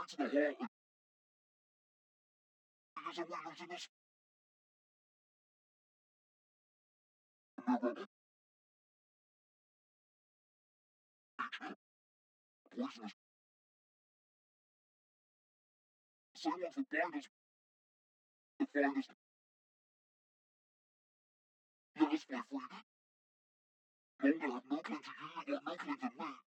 straight to the heart. Because I'm Williams in this remember poisonous. Same ones that bind us, that find us. Let us play free. No, they have no claim to you or no claim to me.